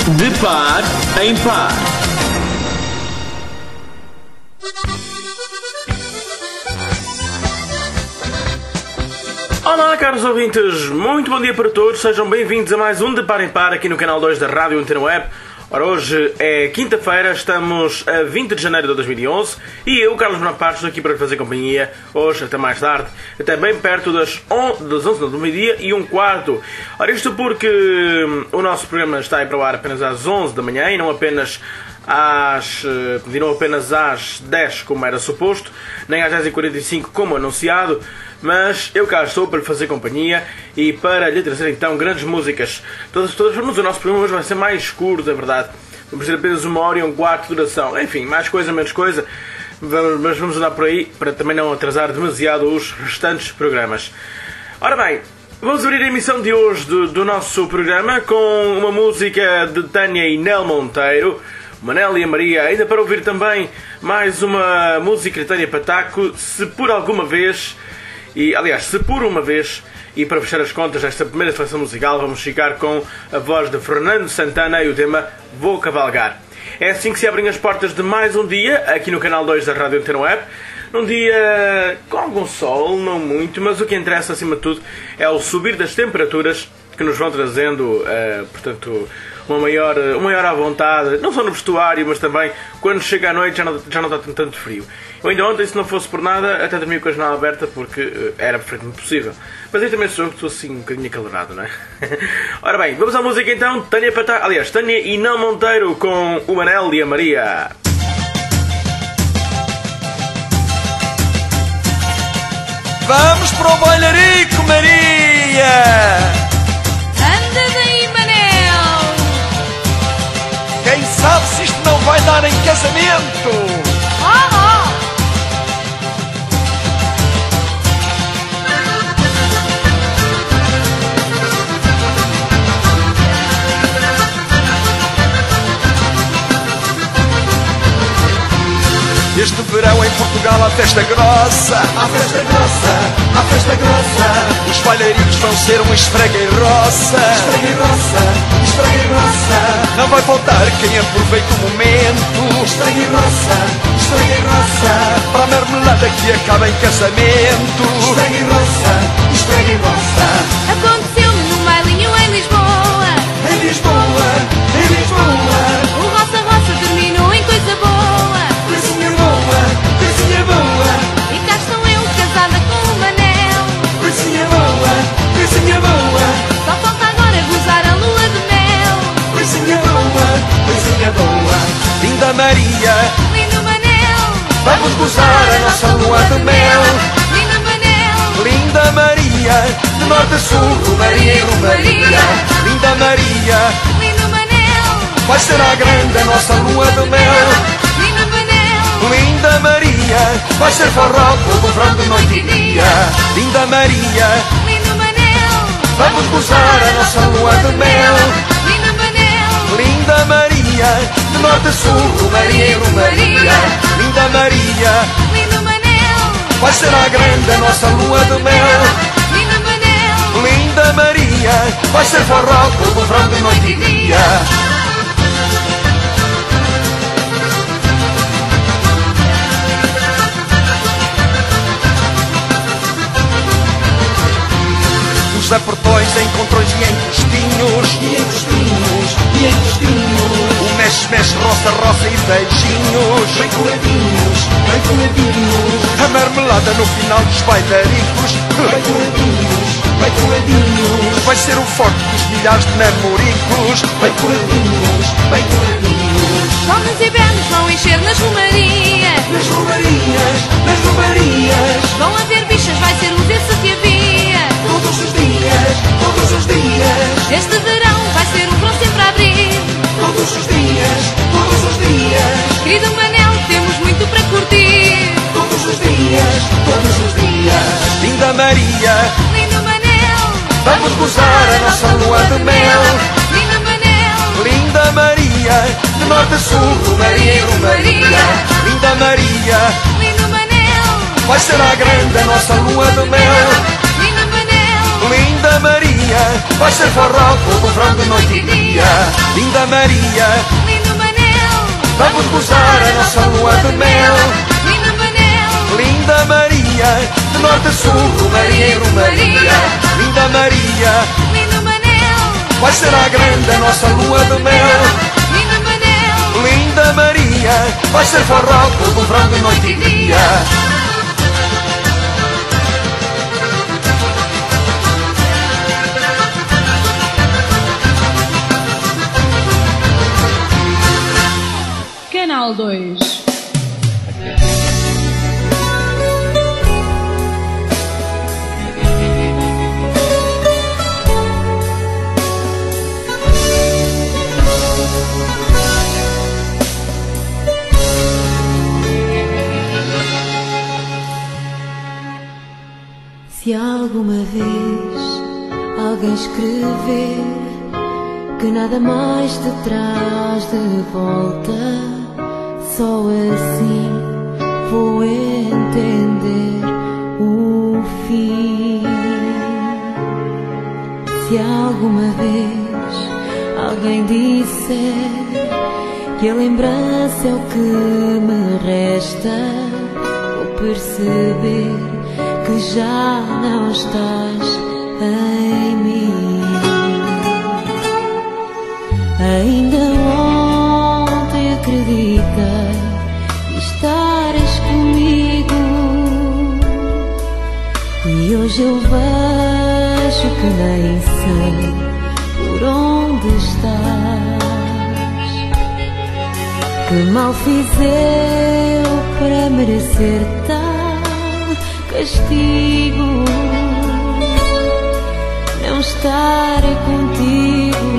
De par em par. Olá, caros ouvintes, muito bom dia para todos, sejam bem-vindos a mais um De Par em Par aqui no canal 2 da Rádio Antena Web. Ora, hoje é quinta-feira, estamos a 20 de janeiro de 2011 e eu, Carlos Bonaparte, estou aqui para lhe fazer companhia hoje até mais tarde, até bem perto das 11 do meio-dia e um quarto. Ora, isto porque o nosso programa está aí para o ar apenas às 11 da manhã e não apenas às 10 como era suposto, nem às 10h45 como anunciado, mas eu cá estou para lhe fazer companhia e para lhe trazer então grandes músicas. Todas, mas o nosso programa hoje vai ser mais curto, é verdade. Vamos ter apenas 1h e um quarto de duração. Enfim, mais coisa, menos coisa. Mas vamos andar por aí para também não atrasar demasiado os restantes programas. Ora bem, vamos abrir a emissão de hoje do nosso programa com uma música de Tânia e Nel Monteiro, Manel e a Maria, ainda para ouvir também mais uma música de Tânia Pataco, Se Por Alguma Vez, e aliás, Se Por Uma Vez, e para fechar as contas desta primeira seleção musical vamos ficar com a voz de Fernando Santana e o tema Vou Cavalgar. É assim que se abrem as portas de mais um dia, aqui no canal 2 da Rádio Antena Web. Num dia com algum sol, não muito, mas o que interessa acima de tudo é o subir das temperaturas que nos vão trazendo, portanto, uma maior à vontade, não só no vestuário, mas também quando chega à noite já não está tanto frio. Eu ainda ontem, se não fosse por nada, até dormi com a janela aberta porque era perfeitamente possível. Mas eu também sou eu que estou assim um bocadinho acalorado, não é? Ora bem, vamos à música então. Tânia e Nel Monteiro com o Manel e a Maria. Vamos para o bailarico, Maria! Anda daí, Manel! Quem sabe se isto não vai dar em casamento? Este verão em Portugal há festa grossa. Há festa grossa, há festa grossa. Os bailaricos vão ser uma esfrega e roça. Esfrega e roça, esfrega e roça. Não vai faltar quem aproveite o momento. Esfrega e roça, esfrega e roça. Para a marmelada que acaba em casamento. Esfrega e roça, esfrega e roça. Aconteceu-me num bailinho em Lisboa. Em Lisboa, em Lisboa. O roça-roça terminou em coisa boa. Coisinha boa, coisinha boa. E cá estou eu casada com o Manel. Coisinha boa, coisinha boa. Só falta agora gozar a lua de mel. Coisinha boa, coisinha boa. Linda Maria, Lindo Manel, vamos gozar a nossa lua de mel. lindo Manel, Linda Maria, de norte a sul, Romaria e Romaria. Linda Maria, lindo Manel, vai ser à grande a nossa lua de mel. lindo Manel, Linda Maria, vai ser forró, todo verão de noite e dia. Linda Maria, lindo Manel, vamos gozar a nossa lua de mel. lindo Manel, Linda Maria, de norte a sul, Romaria e Romaria. Linda Maria, lindo Manel, vai ser à grande a nossa lua de mel. lindo Manel, Linda Maria, vai ser forró, todo verão de noite e dia. Nos apertões, encontrões e em costinhos. E em costinhos, e em costinhos. O mexe, roça e beijinhos. Bem coladinhos, bem coladinhos. A marmelada no final dos bailaricos. Bem coladinhos, bem coladinhos. Vai ser o forte dos milhares de namoricos. Bem coladinhos, bem coladinhos. homens e belos vão encher nas romarias. Nas romarias, nas romarias. Vão haver bichas, vai ser o desse que havia. Todos os dias, todos os dias. Este verão vai ser um verão sempre a abrir. Todos os dias, todos os dias. Querido Manel, temos muito para curtir. Todos os dias, todos os dias. Linda Maria, Lindo Manel, vamos gozar a nossa lua de mel. lindo Manel, Linda Maria, de norte a sul, Romaria e Romaria. Linda Maria, lindo Manel, vai ser à grande a nossa lua de mel. lindo Manel, Linda Maria, vai ser forró, todo frango noite e dia. Linda Maria, Lindo Manel, vamos gozar a nossa lua de mel. Lindo Manel, Linda Maria, de norte a sul, Romaria e Romaria. Linda Maria, Lindo Manel, vai ser a grande a nossa lua de mel. Lindo Manel, Linda Maria, vai ser forró, todo frango noite e dia. Canal 2. Se alguma vez alguém escrever que nada mais te traz de volta, só assim vou entender o fim. Se alguma vez alguém disser que a lembrança é o que me resta, vou perceber que já não estás em mim. Ainda ontem acreditei que estares comigo, e hoje eu vejo que nem sei por onde estás. Que mal fiz eu para merecer tal castigo, não estar contigo.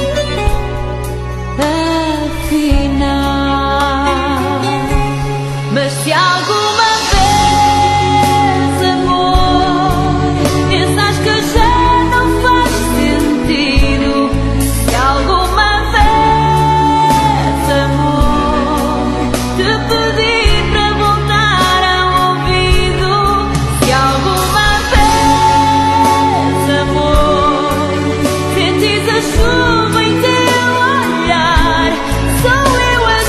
Afinal, mas se alguma vez, amor, pensas que já não faz sentido, se alguma vez, amor, te pedi para voltar ao ouvido, se alguma vez, amor, sentis a chuva em teu olhar, sou eu a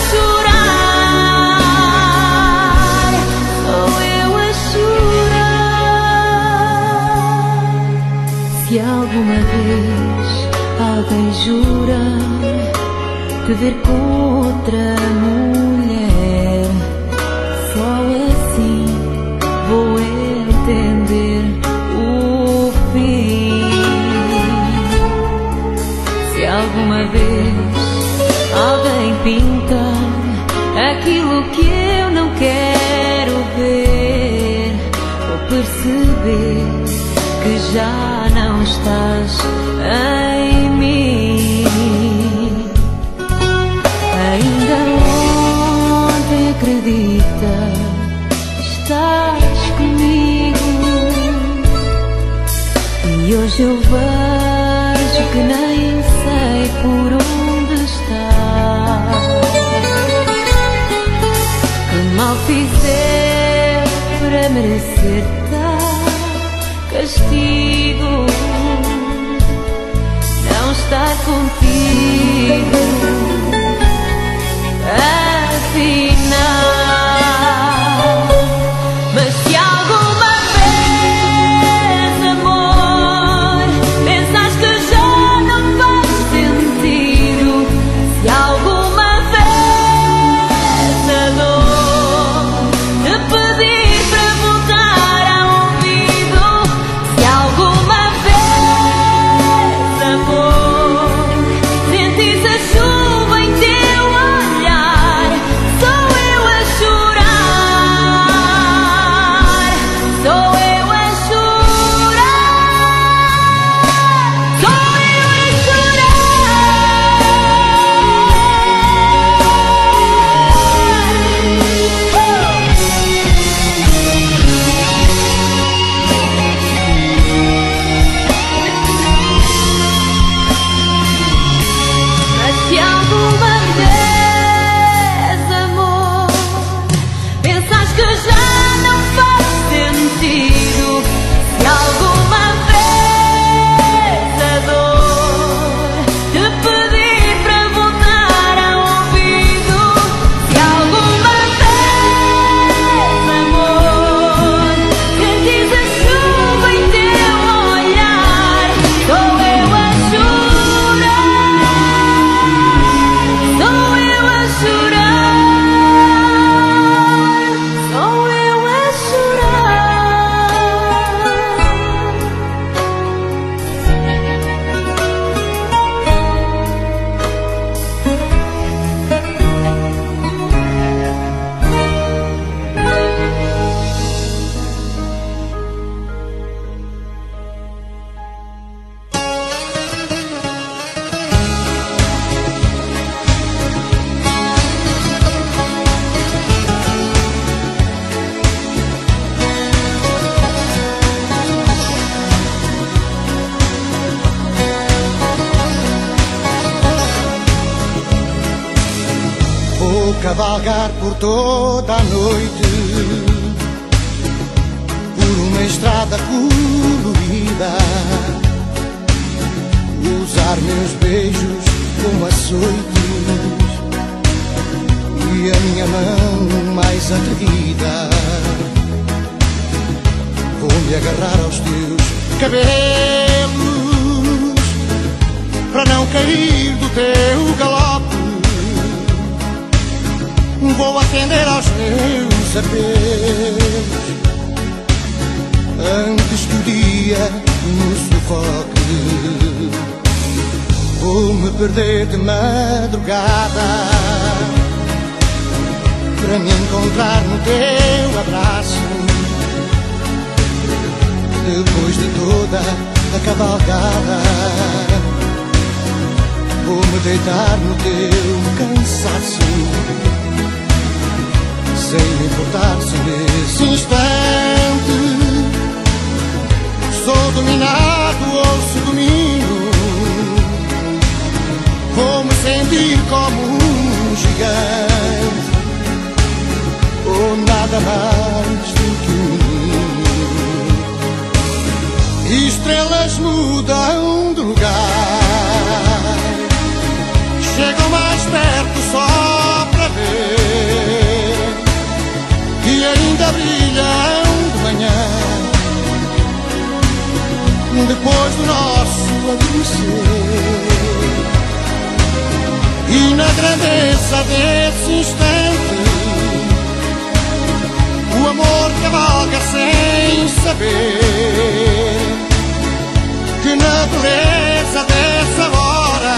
chorar, sou eu a chorar. Se alguma vez alguém jura te ver com outra mulher, só assim vou entender o fim. Se alguma vez alguém pinta aquilo que eu não quero ver, vou perceber que já não estás em mim. Ainda ontem acredita, estás comigo, e hoje eu vejo que nem sei por onde estás. Que mal fiz eu para merecer tal castigo, não estar contigo. Afinal, mas se alguma vez, amor, pensas que já não faz sentido, se alguma vez a dor te pedi para voltar ao ouvido, se alguma vez cavalgar por toda a noite, por uma estrada colorida, usar meus beijos como açoites e a minha mão mais atrevida. Vou-me agarrar aos teus cabelos para não cair do teu galope. Vou atender aos meus apelos antes que o dia nos sufoque. Vou-me perder de madrugada para me encontrar no teu abraço. Depois de toda a cavalgada, vou-me deitar no teu cansaço, sem me importar se nesse instante sou dominado ou se domino. Vou-me sentir como um gigante, ou nada mais do que um ninho. Estrelas mudam de lugar, chegam mais perto só para ver, e ainda brilham de manhã, depois do nosso adormecer. E na grandeza desse instante, o amor cavalga sem saber que na beleza dessa hora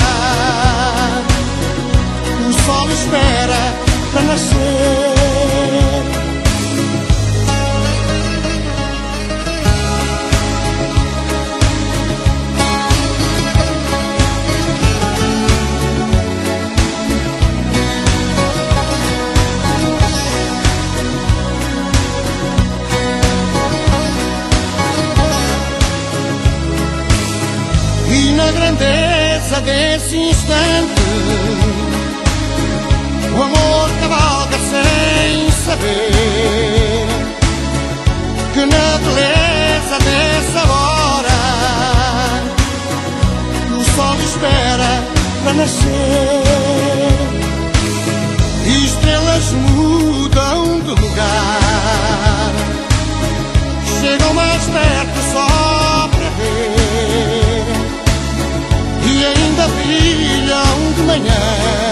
o sol espera para nascer. Na grandeza desse instante, o amor cavalga sem saber que na beleza dessa hora o sol espera para nascer. E estrelas mudam de lugar, chegam mais perto só para ver, e ainda brilham de manhã,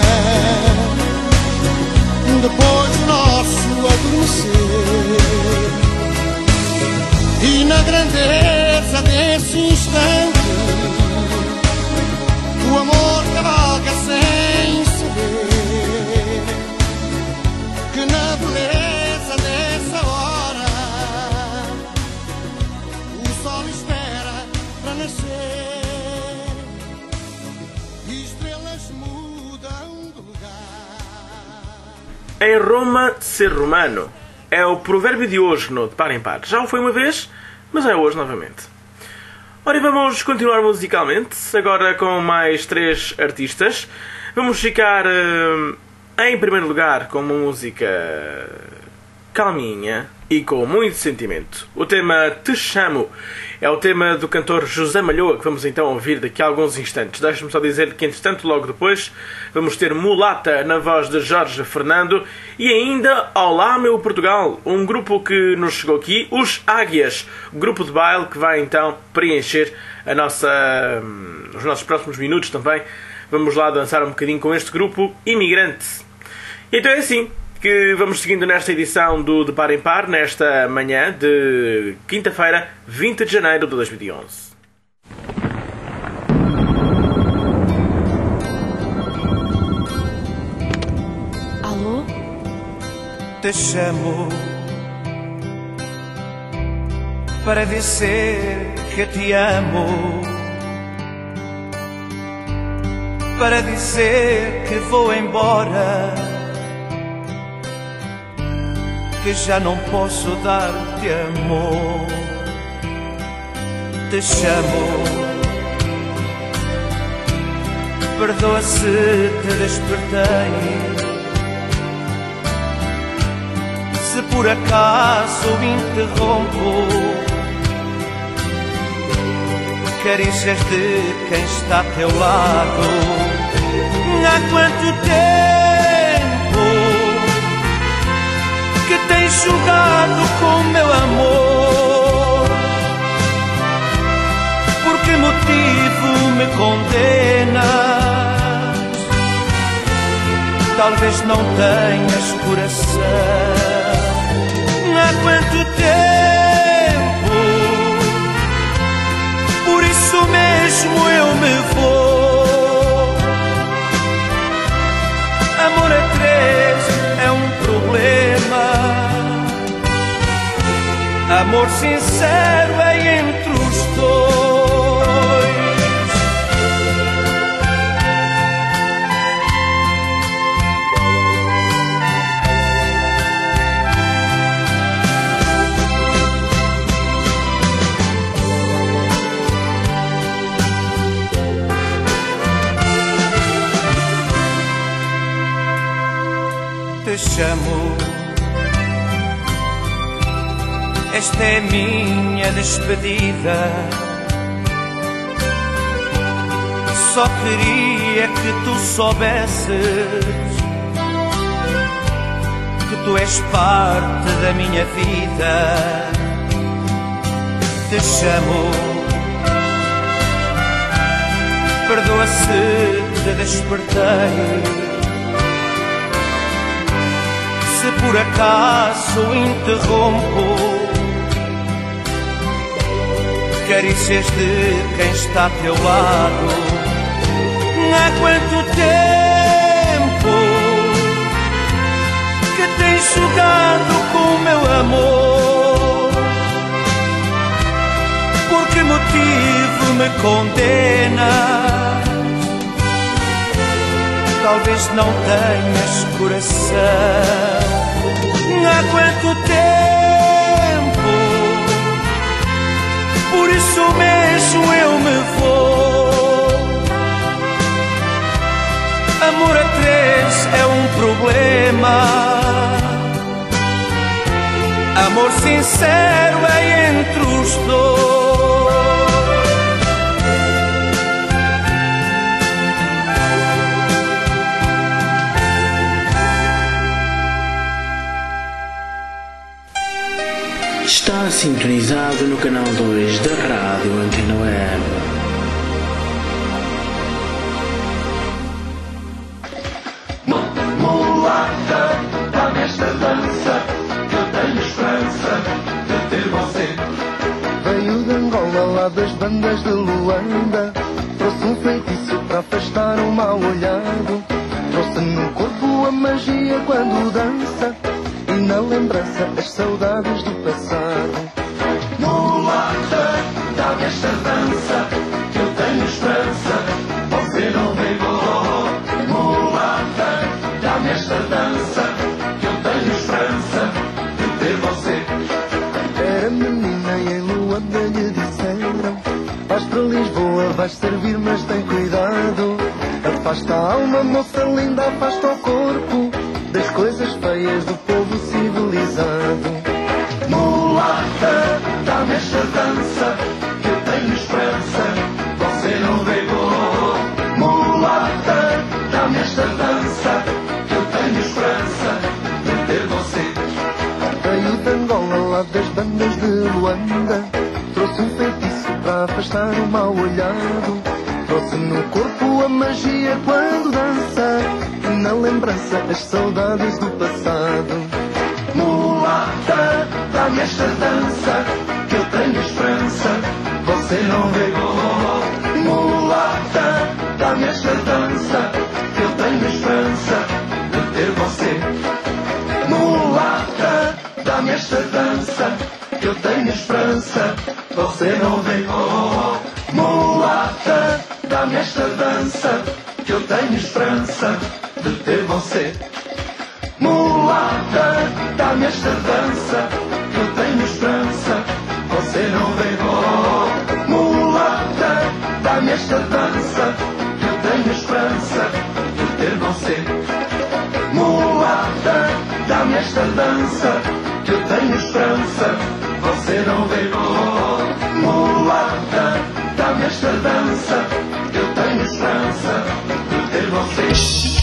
depois do nosso adormecer. E na grandeza desse instante, o amor cavalga sem saber que na beleza dessa hora o sol espera para nascer. Em Roma, ser romano é o provérbio de hoje no De Par em Par. Já o foi uma vez, mas é hoje novamente. Ora, e vamos continuar musicalmente, agora com mais 3 artistas. Vamos ficar em primeiro lugar com uma música calminha e com muito sentimento. O tema Te Chamo é o tema do cantor José Malhoa, que vamos então ouvir daqui a alguns instantes. Deixe-me só dizer que, entretanto, logo depois, vamos ter Mulata na voz de Jorge Fernando e ainda Olá Meu Portugal, um grupo que nos chegou aqui, os Águias, grupo de baile que vai então preencher os nossos próximos minutos também. Vamos lá dançar um bocadinho com este grupo imigrante. E então é assim que vamos seguindo nesta edição do De Par em Par, nesta manhã de quinta-feira, 20 de janeiro de 2011. Alô? Te chamo para dizer que te amo, para dizer que vou embora, que já não posso dar-te amor. Te chamo, perdoa se te despertei por acaso interrompo carícias de quem está a teu lado. Há quanto tempo que tens jogado com meu amor? Por que motivo me condenas? Talvez não tenhas coração. Há quanto tempo? Por isso mesmo eu me vou. Amor a três é um problema. Amor sincero é entre os dois. Te chamo, esta é minha despedida. Só queria que tu soubesses que tu és parte da minha vida. Te chamo, perdoa se te despertei, se por acaso interrompo carícias de quem está a teu lado. Há quanto tempo que tens jogado com meu amor? Por que motivo me condenas? Talvez não tenhas coração. Há quanto tempo? Por isso mesmo eu me vou. Amor a três é um problema. Amor sincero é entre os dois. Está sintonizado no canal 2 da Rádio Antena Web. Mulata, dá-me esta dança, que eu tenho esperança de ter você. Veio de Angola, lá das bandas de Luanda. Trouxe um feitiço para afastar o mal olhado. Trouxe no corpo a magia quando dança, e na lembrança as saudades do passado. Mulata, dá-me esta dança, que eu tenho esperança, você não pegou. Mulata, dá-me esta dança, que eu tenho esperança de ter você. Era menina e em Luanda lhe disseram: vais para Lisboa, vais servir, mas tem cuidado. Afasta a alma, moça linda, afasta o corpo das coisas feias do povo civilizado. Mulata, dá-me esta dança, que eu tenho esperança, você não pegou. Mulata, dá-me esta dança, que eu tenho esperança de ter você. Veio de Angola, lá das bandas de Luanda. Trouxe um feitiço para afastar o mal olhado. Trouxe no corpo a magia quando dança, e na lembrança as saudades do passado. Mulata, dá-me esta dança, que eu tenho esperança, você não pegou. Mulata, dá-me esta dança, que eu tenho esperança de ter você. Mulata, dá-me esta dança, que eu tenho esperança, você não pegou. Mulata, dá-me esta dança, que eu tenho esperança de ter você. Mulata, dá-me esta dança, que eu tenho esperança, você não pegou. Mulata, dá-me esta dança, que eu tenho esperança de ter você. Mulata, dá-me esta dança, que Você não vê cor, mulata, dá-me esta dança, que eu tenho esperança de ter você.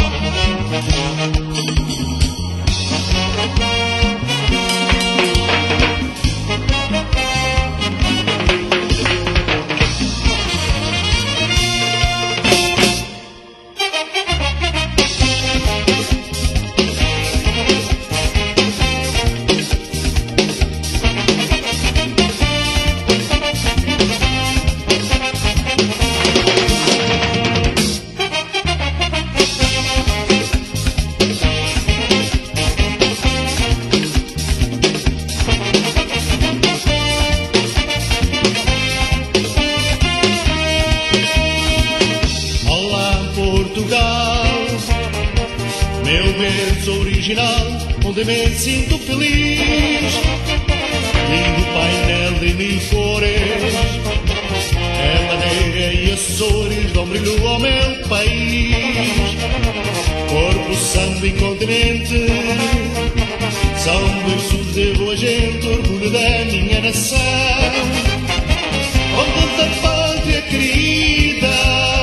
Meu berço original, onde me sinto feliz. Lindo painel de mil cores, é madeira e Açores dão brilho ao meu país. Corpo, samba e continente são berços de boa gente, orgulho da minha nação. Onde da pátria querida,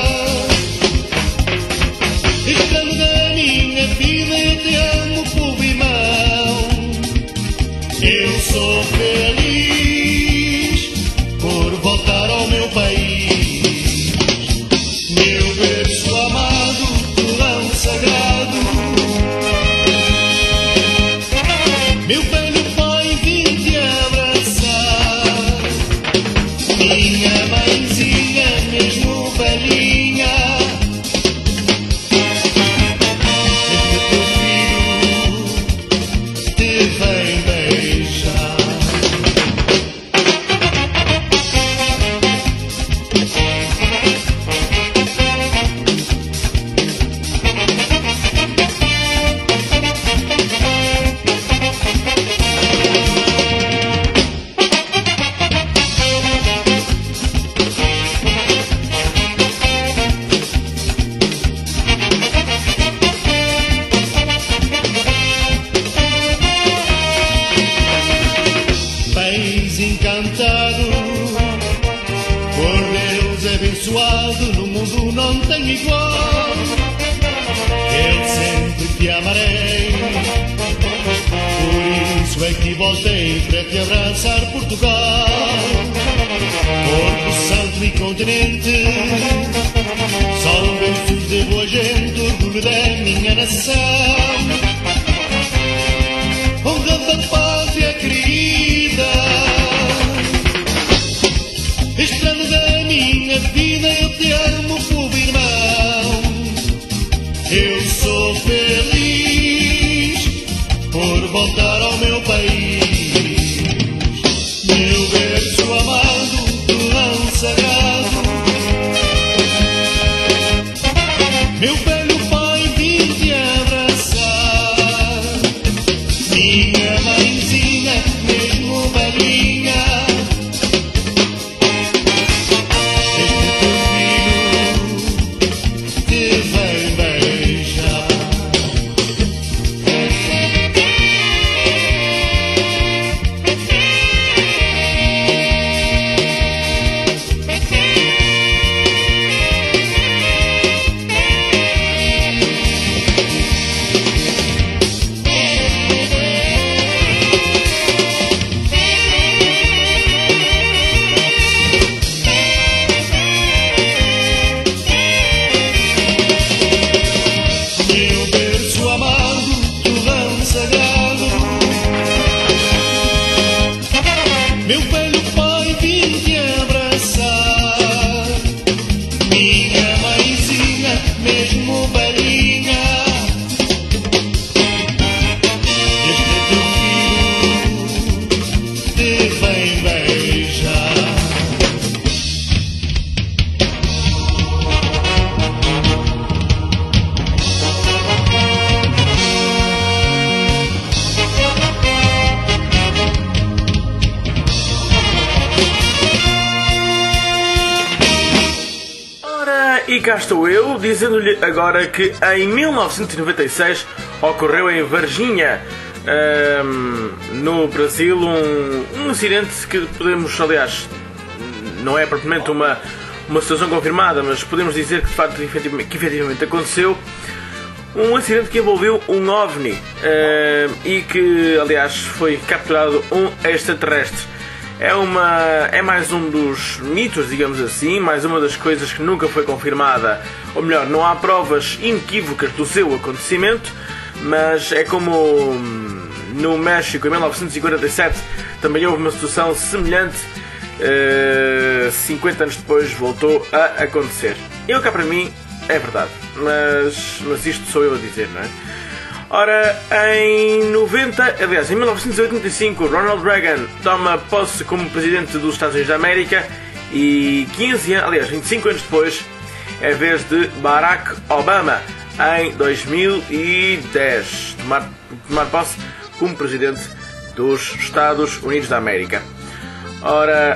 estrela da minha vida, eu te amo, povo irmão. Eu sou feliz por voltar ao meu país. Meu berço amado, torrão sagrado, meu velho pai vim te abraçar. Minha mãezinha, mesmo velhinha, vem beijar. País encantado, por Deus abençoado, no mundo não tem igual. Eu sempre te amarei, por isso é que voltei para te abraçar, Portugal. Corpo, santo e continente são berços de boa gente, orgulho da minha nação. Honra da pátria querida, estrela da minha vida, eu te amo, povo irmão. Eu sou feliz por voltar ao meu país. Meu berço amado, torrão sagrado, meu velho pai vim te abraçar. Minha mãezinha, mesmo velhinha, este teu filho te vem beijar. Meu berço amado, torrão sagrado, meu velho pai vim te abraçar. Minha mãezinha, mesmo velhinha, este teu filho te vem beijar. E cá estou eu, dizendo-lhe agora que em 1996 ocorreu em Varginha no Brasil um acidente que podemos, aliás, não é propriamente uma situação confirmada, mas podemos dizer que de facto que efetivamente aconteceu. Um acidente que envolveu um OVNI e que, aliás, foi capturado um extraterrestre. É mais um dos mitos, digamos assim, mais uma das coisas que nunca foi confirmada, ou melhor, não há provas inequívocas do seu acontecimento, mas é como no México em 1947 também houve uma situação semelhante, 50 anos depois voltou a acontecer. Eu cá para mim é verdade, mas isto sou eu a dizer, não é? Ora, em 1985, Ronald Reagan toma posse como presidente dos Estados Unidos da América e 25 anos depois é a vez de Barack Obama, em 2010, tomar posse como presidente dos Estados Unidos da América. Ora,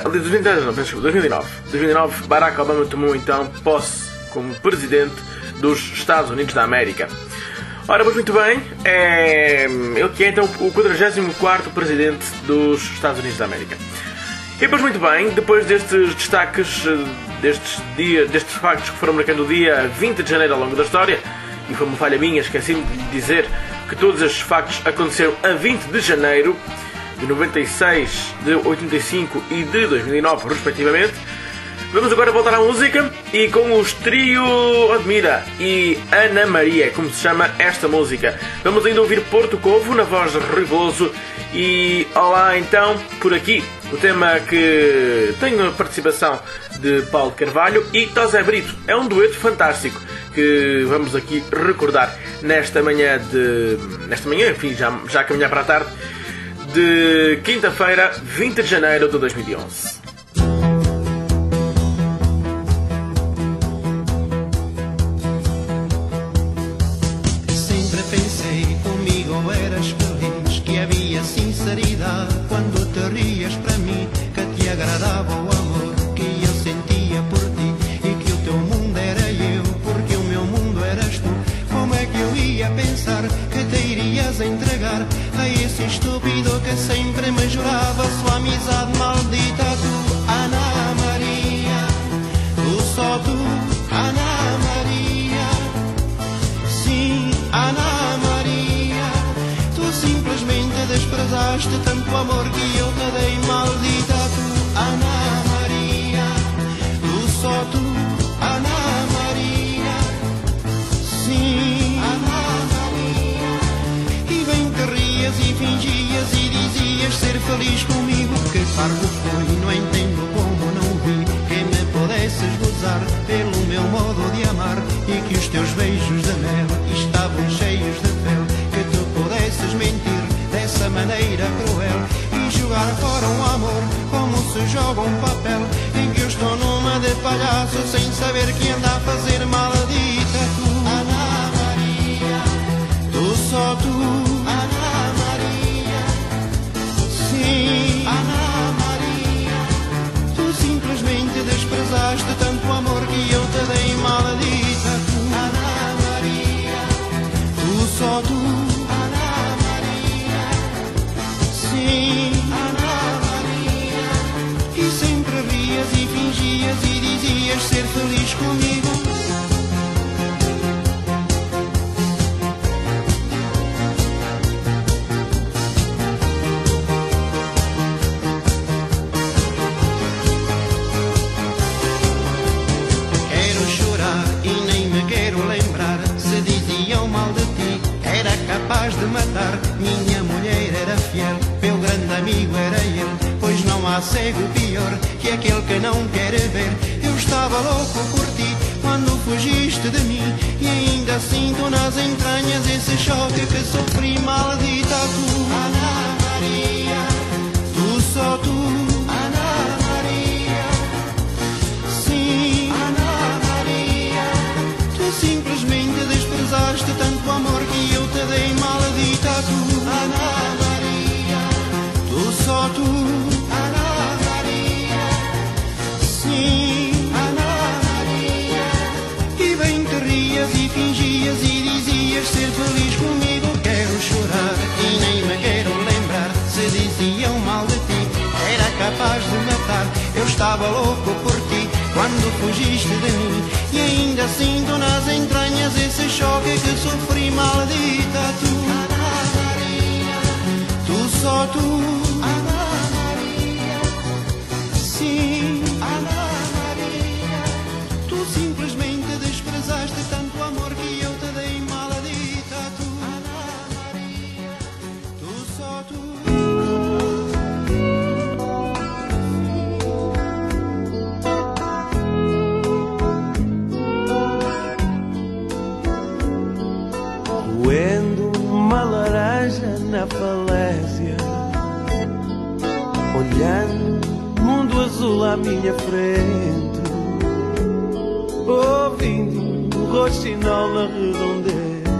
2009, Barack Obama tomou então posse como presidente dos Estados Unidos da América. Ora, pois muito bem, ele que é então o 44º presidente dos Estados Unidos da América. E pois muito bem, depois destes destaques, destes factos que foram marcando o dia 20 de janeiro ao longo da história, e foi uma falha minha, esqueci-me de dizer que todos estes factos aconteceram a 20 de janeiro de 96, de 85 e de 2009, respectivamente. Vamos agora voltar à música e com os Trio Admira e Ana Maria, como se chama esta música. Vamos ainda ouvir Porto Covo na voz de Rui Veloso e olá então por aqui. O tema que tem a participação de Paulo Carvalho e Tosé Brito. É um dueto fantástico que vamos aqui recordar nesta manhã, enfim, já a caminhar para a tarde, de quinta-feira, 20 de janeiro de 2011. Pensei comigo eras feliz, que havia sinceridade quando te rias para mim, que te agradava o amor que eu sentia por ti e que o teu mundo era eu, porque o meu mundo eras tu. Como é que eu ia pensar que te irias entregar a esse estúpido que sempre me jurava sua amizade maldita? Tu, Ana Maria, tu só tu, Ana Maria, sim, Ana Maria, tu simplesmente desprezaste tanto amor que eu te dei, maldita tu, Ana Maria, tu só tu, Ana Maria, sim, Ana Maria. E bem te rias e fingias e dizias ser feliz comigo. Que parvo foi, não entendo como não vi que me pudesses gozar pelo meu modo de amar e que os teus beijos de mel estavam cheios de fel, que tu pudesses mentir dessa maneira cruel e jogar fora um amor como se joga um papel, em que eu estou numa de palhaço sem saber que anda a fazer maldita tu, Ana Maria, tu só tu, Ana Maria, sim, Ana Maria, tu simplesmente desprezaste tanto amor que eu te dei, maldita tu, Ana Maria, tu só tu, Ana Maria, sim, Ana Maria. E sempre rias e fingias e dizias ser feliz comigo. Quero chorar e nem me quero lembrar se diziam mal de ti, era capaz de matar. Minha mulher era fiel, meu grande amigo era ele, pois não há cego pior que aquele que não quer ver. Eu estava louco por ti quando fugiste de mim e ainda sinto nas entranhas esse choque que sofri, maldita tu, Ana Maria, tu só tu, Ana Maria, sim, Ana Maria, tu simplesmente desprezaste tanto amor que eu te dei, maldita tu, Ana Maria, tu só tu, Ana Maria, sim, Ana Maria. E bem te rias e fingias e dizias ser feliz comigo. Quero chorar e nem me quero fugiste de mim. E ainda sinto nas entranhas esse choque que sofri, maldita tu. Tu, só tu. Sim, tu simplesmente desprezaste tanto amor que eu te dei, maldita tu. Tu, só tu. Roendo uma laranja na falésia, olhando mundo azul à minha frente, ouvindo o roxinol na redondeza,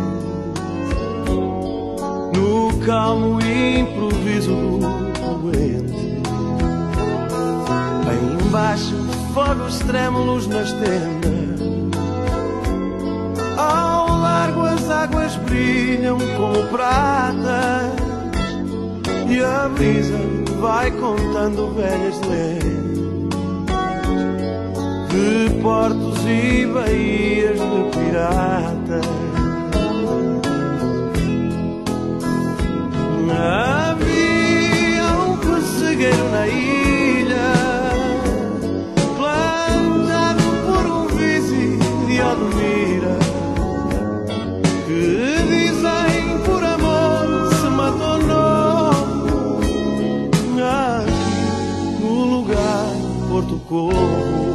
no calmo improviso do poente. Aí embaixo, fogos trêmulos nas tendas, ao largo as águas brilham como pratas, e a brisa vai contando velhas lendas de portos e baías de piratas. Havia um pessegueiro na ilha, plantado por um vice de Odmira, que dizem por amor se matou aqui no lugar de Porto Covo.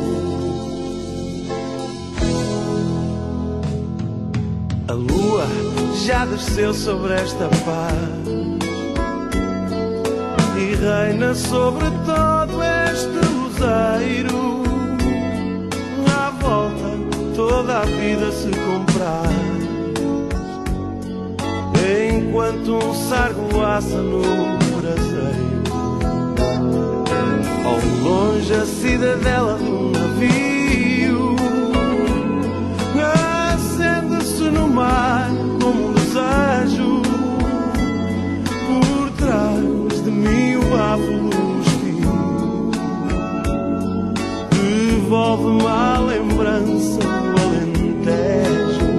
A lua já desceu sobre esta paz e reina sobre todo este luzeiro. À volta toda a vida se compraz, enquanto um sargo assa no braseiro. Ao longe a cidadela de um navio acende-se no mar como um desejo. Por trás de mim o bafo dos fios devolve-me a lembrança do Alentejo.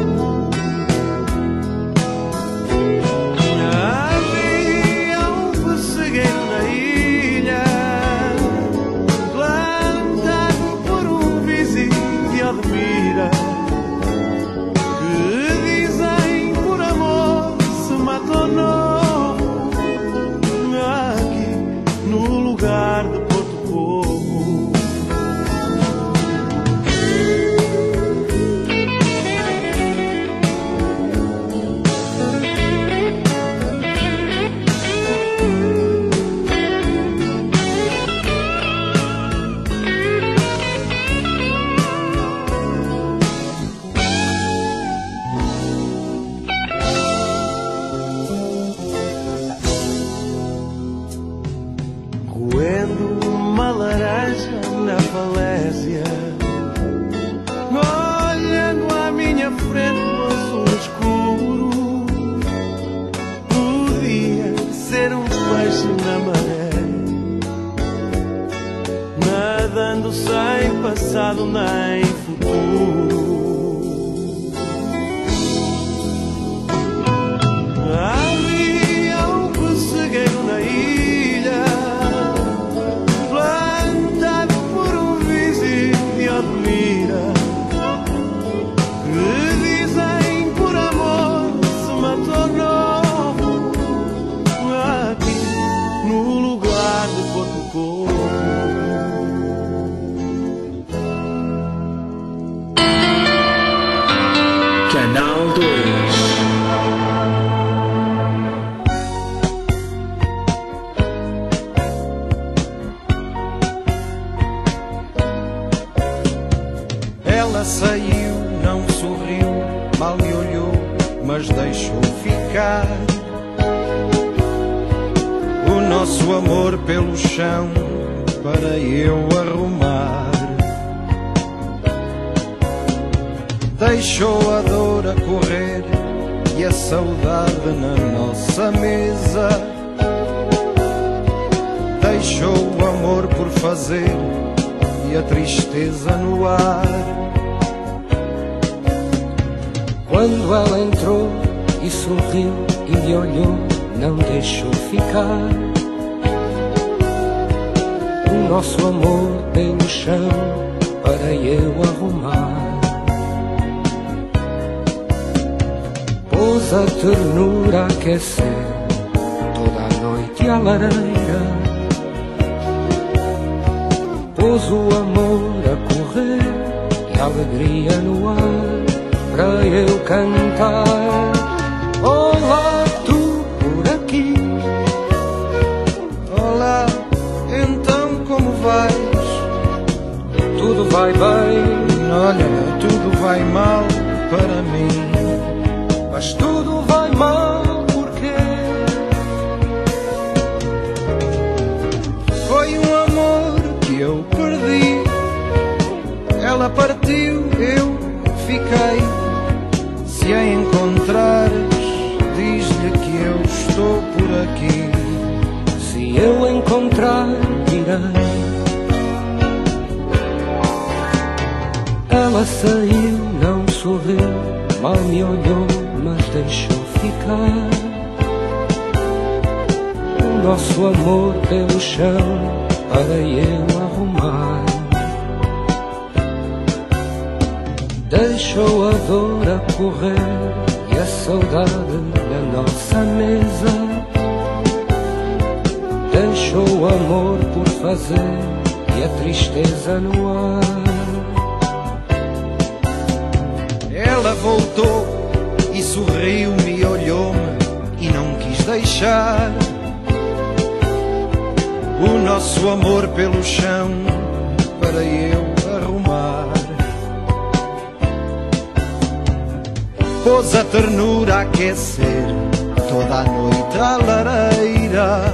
Sem passado nem futuro, havia um pessegueiro na ilha, plantado por um vice de Odmira, que dizem por amor se matou novo, aqui no lugar de Porto Covo. Canal 2. Ela saiu, não sorriu, mal me olhou, mas deixou ficar o nosso amor pelo chão para eu arrumar. Deixou a dor a correr e a saudade na nossa mesa. Deixou o amor por fazer e e a tristeza no ar. Quando ela entrou e sorriu e me olhou, não deixou ficar o nosso amor pelo chão para eu arrumar. Pôs a ternura a aquecer toda a noite à lareira, pôs o amor a correr e a alegria no ar para eu cantar. Olá, tu por aqui. Olá, então como vais? Tudo vai bem. Olha, tudo vai mal para mim. Mas tudo vai mal porque foi um amor que eu perdi. Ela partiu, eu fiquei. Se a encontrares, diz-lhe que eu estou por aqui. Se eu encontrar, direi. Ela saiu, não sorriu, mal me olhou, mas deixou ficar o nosso amor pelo chão para eu arrumar. Deixou a dor a correr e a saudade na nossa mesa. Deixou o amor por fazer e a tristeza no ar. Ela voltou e sorriu-me e olhou-me e não quis deixar o nosso amor pelo chão para eu arrumar. Pôs a ternura a aquecer toda a noite à lareira,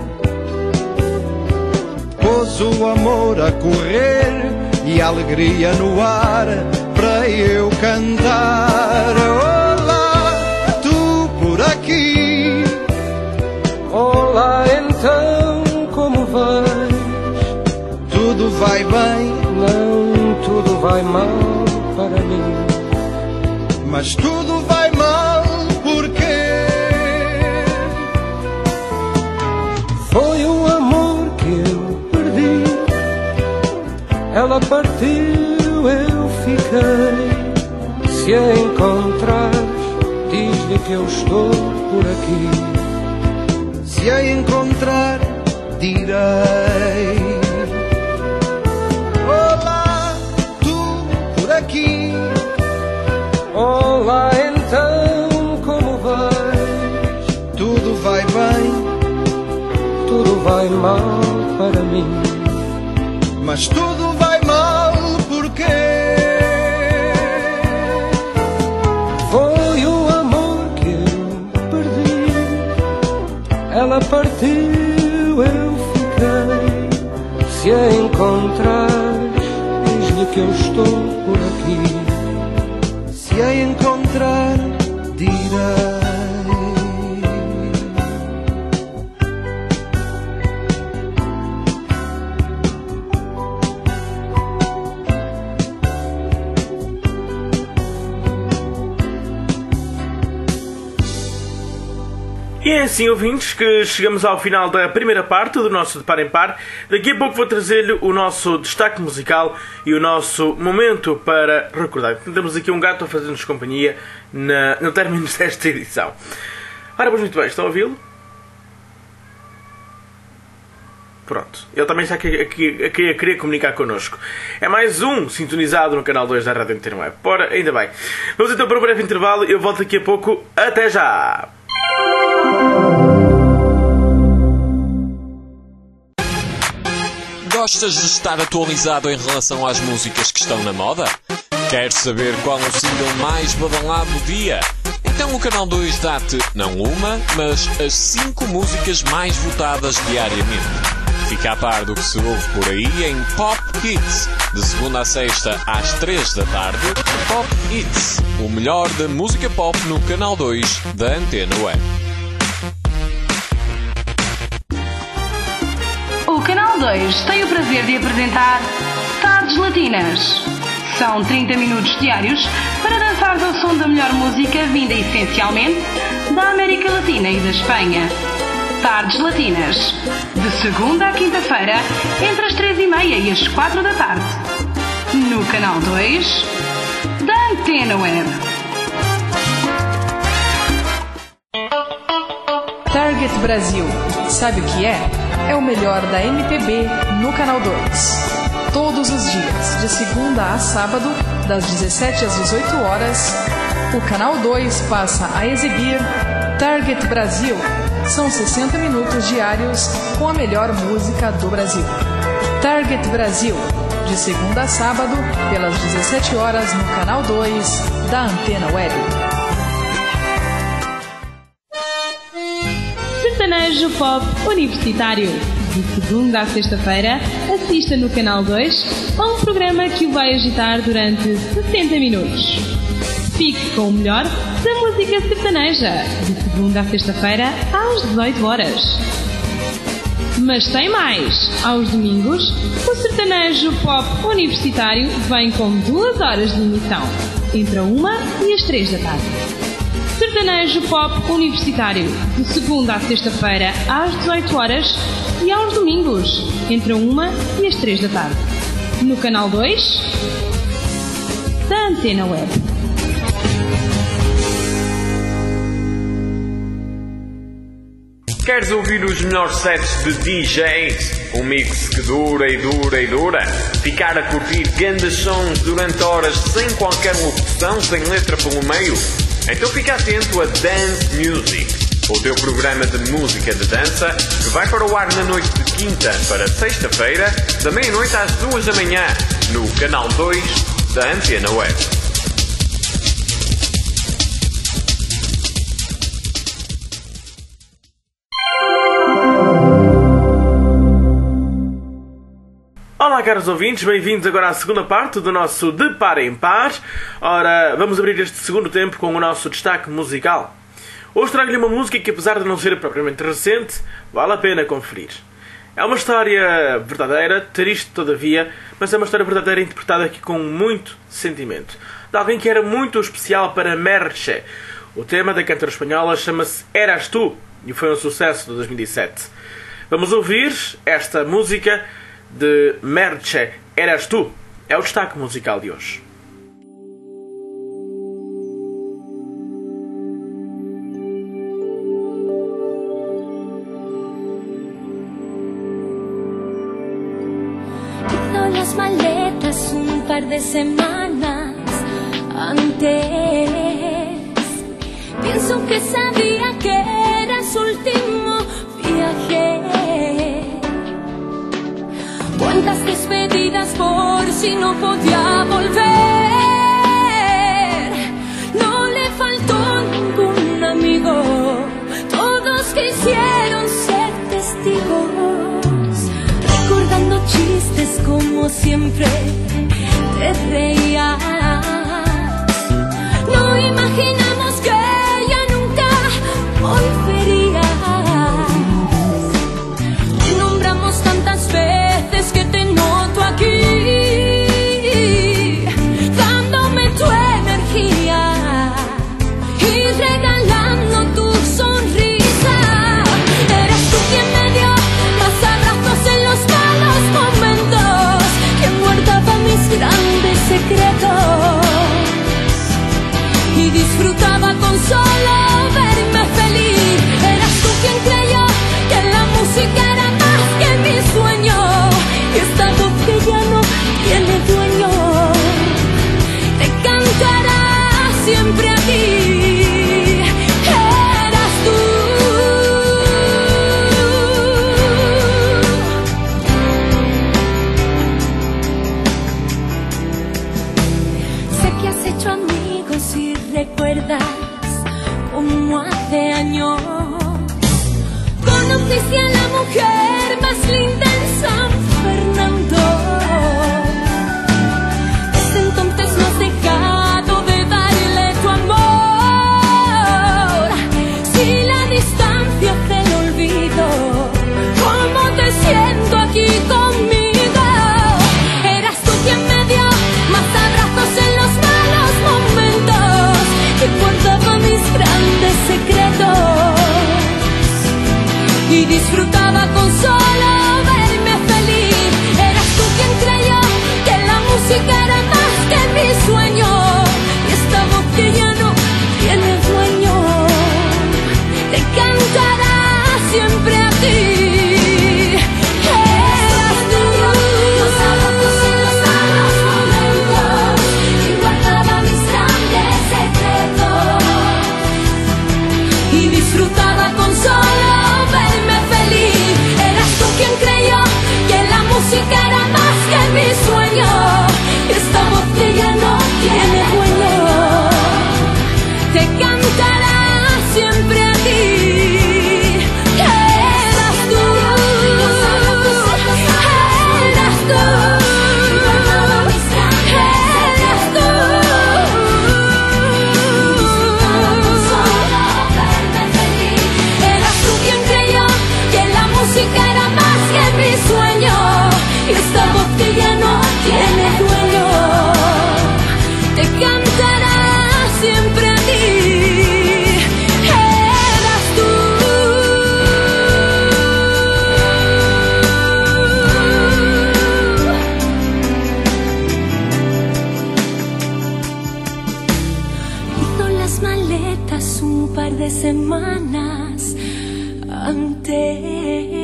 pôs o amor a correr e a alegria no ar para eu cantar. Olá, tu por aqui. Olá, então como vais? Tudo vai bem? Não, tudo vai mal para mim. Mas tudo vai mal porque foi um amor que eu perdi. Ela partiu, eu fiquei. Se a encontrares, diz-lhe que eu estou por aqui. Se a encontrar, direi. Olá, tu por aqui. Olá, então como vais? Tudo vai bem? Tudo vai mal para mim. Mas tudo vai mal porque foi o amor que eu perdi. Ela partiu, eu fiquei. Se a encontrares, diz-lhe que eu estou por aqui. Se a encontrar, direi. E é assim, ouvintes, que chegamos ao final da primeira parte do nosso De Par em Par. Daqui a pouco vou trazer-lhe o nosso destaque musical e o nosso momento para recordar. Temos aqui um gato a fazer-nos companhia no término desta edição. Ora, pois muito bem, estão a ouvi-lo? Pronto, ele também está aqui a querer comunicar connosco. É mais um sintonizado no canal 2 da Rádio Antena Web. Ora, ainda bem. Vamos então para um breve intervalo e eu volto daqui a pouco. Até já! Gostas de estar atualizado em relação às músicas que estão na moda? Queres saber qual é o single mais badalado do dia? Então o Canal 2 dá-te não uma, mas as 5 músicas mais votadas diariamente. Fica a par do que se ouve por aí em Pop Hits, de segunda a sexta às 3 da tarde. Pop Hits, o melhor da música pop no Canal 2 da Antena Web. O Canal 2 tem o prazer de apresentar Tardes Latinas. São 30 minutos diários para dançar ao som da melhor música vinda essencialmente da América Latina e da Espanha. Tardes Latinas. De segunda à quinta-feira, entre as 3h30 e as 4 da tarde. No canal 2 da Antena Web. Target Brasil. Sabe o que é? É o melhor da MPB no canal 2. Todos os dias, de segunda a sábado, das 17 às 18 horas, o canal 2 passa a exibir Target Brasil. São 60 minutos diários com a melhor música do Brasil. Target Brasil, de segunda a sábado, pelas 17 horas no canal 2 da Antena Web. Sertanejo Pop Universitário. De segunda à sexta-feira, assista no canal 2 a um programa que o vai agitar durante 60 minutos. Fique com o melhor da música sertaneja, de segunda à sexta-feira, às 18 horas. Mas tem mais! Aos domingos, o Sertanejo Pop Universitário vem com 2 horas de emissão, entre a 1 e as 3 da tarde. Sertanejo Pop Universitário, de segunda à sexta-feira, às 18 horas e aos domingos, entre a 1 e as 3 da tarde. No canal 2 da Antena Web. Queres ouvir os melhores sets de DJs? Um mix que dura e dura e dura? Ficar a curtir grandes sons durante horas sem qualquer locução, sem letra pelo meio? Então fica atento a Dance Music, o teu programa de música de dança, que vai para o ar na noite de quinta para sexta-feira, da meia-noite às 2 da manhã, no canal 2 da Antena Web. Olá, caros ouvintes, bem-vindos agora à segunda parte do nosso De Par em Par. Ora, vamos abrir este segundo tempo com o nosso destaque musical. Hoje trago-lhe uma música que, apesar de não ser propriamente recente, vale a pena conferir. É uma história verdadeira, triste todavia, mas é uma história verdadeira interpretada aqui com muito sentimento. De alguém que era muito especial para Merche. O tema da cantora espanhola chama-se Eras Tu e foi um sucesso de 2007. Vamos ouvir esta música de Merche, Eras Tu. É o destaque musical de hoje. Hizo las maletas un par de semanas antes. Pienso que sabía que era su último viaje. Cuántas despedidas por si no podía volver. No le faltó ningún amigo. Todos quisieron ser testigos. Recordando chistes como siempre te reías. No imaginamos que ella nunca volvería. Te nombramos tantas veces que te noto aquí, dándome tu energía y regalando tu sonrisa. Eras tú quien me dio más abrazos en los malos momentos, quien guardaba mis grandes secretos y disfrutaba con solo verme feliz. Eras tú quien creyó que la música era más que mi sueño, y esta voz que ya no tiene dueño te cantará siempre a ti. Eras tú. Sé que has hecho amigos y recuerdas como hace años conociste a la mujer más linda en San Fernando. Desde entonces no has dejado de darle tu amor. Si la distancia hace el olvido, ¿cómo te siento aquí conmigo? Eras tú quien me despiertas un par de semanas antes.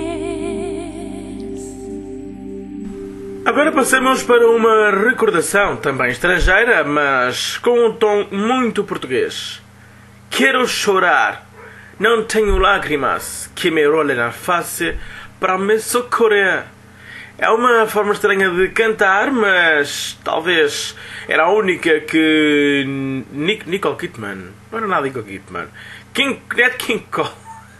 Agora passamos para uma recordação também estrangeira, mas com um tom muito português. Quero chorar, não tenho lágrimas que me rolem na face para me socorrer. É uma forma estranha de cantar, mas talvez era a única que Nicole Kidman, não era nada Nicole Kidman, Nat King Cole.